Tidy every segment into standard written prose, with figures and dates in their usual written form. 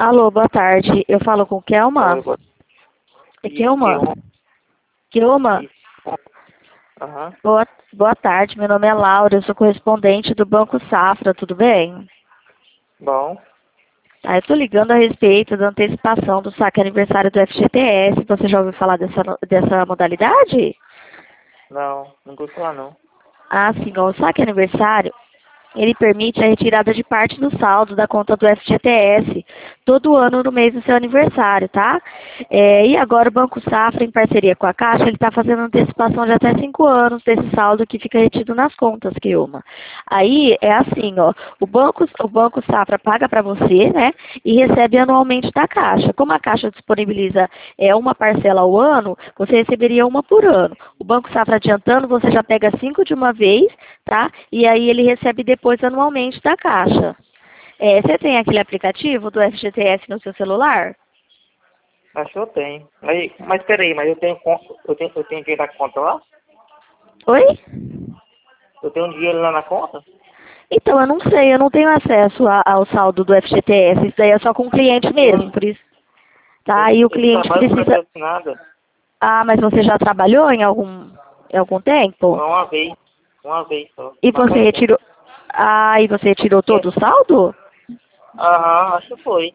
Alô, boa tarde. Eu falo com Kelma? Oi, boa É Isso, Kelma? Kelma? isso. Aham, Boa tarde, meu nome é Laura, eu sou correspondente do Banco Safra, tudo bem? bom. Eu tô ligando a respeito da antecipação do saque aniversário do FGTS. Você já ouviu falar dessa modalidade? Não, não vou falar não. Ah, sim, ó, o saque aniversário, ele permite a retirada de parte do saldo da conta do FGTS todo ano no mês do seu aniversário, tá? E agora o Banco Safra, em parceria com a Caixa, ele está fazendo antecipação de até 5 anos desse saldo que fica retido nas contas, Kilma. Aí é assim, ó, o Banco Safra paga para você, né? E recebe anualmente da Caixa. Como a Caixa disponibiliza uma parcela ao ano, você receberia uma por ano. O Banco Safra adiantando, você já pega 5 de uma vez, tá? E aí ele recebe depois anualmente da Caixa. Você tem aquele aplicativo do FGTS no seu celular? Acho que eu tenho. Mas peraí, mas eu tenho conta, eu tenho dinheiro na conta lá? Oi? Eu tenho dinheiro lá na conta? Então, eu não sei, eu não tenho acesso ao saldo do FGTS. Isso daí é só com o cliente mesmo, Eu, por isso. Tá? eu, E o eu cliente trabalho para precisa. acesso nada. Ah, mas você já trabalhou em algum tempo? Uma vez só, E mas você faz tempo. retirou. Ah, e você retirou todo o saldo? Aham, acho que foi.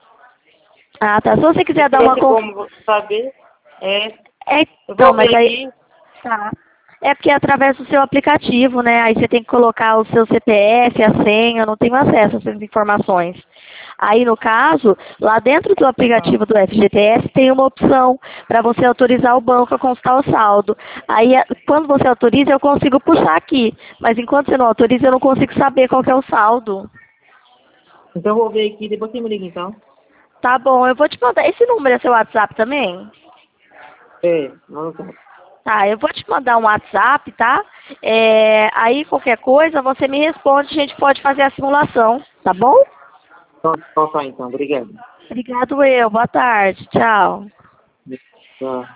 Ah, tá. Se você Se quiser dar uma tivesse conf... como saber, eu Então, vou mas ver aí. aqui. Tá. É porque é através do seu aplicativo, né? Aí você tem que colocar o seu CPF, a senha, eu não tenho acesso a essas informações. Aí, no caso, lá dentro do Ah, aplicativo do FGTS tem uma opção para você autorizar o banco a constar o saldo. Aí, quando você autoriza, eu consigo puxar aqui. Mas enquanto você não autoriza, eu não consigo saber qual que é o saldo. então eu vou ver aqui, depois você me liga então. Tá bom, eu vou te mandar. Esse número é seu WhatsApp também? Vamos lá. Tá, eu vou te mandar um WhatsApp, tá? Aí qualquer coisa você me responde, a gente pode fazer a simulação, tá bom? Então, tá, então, obrigado. Obrigado, boa tarde, tchau. Tchau.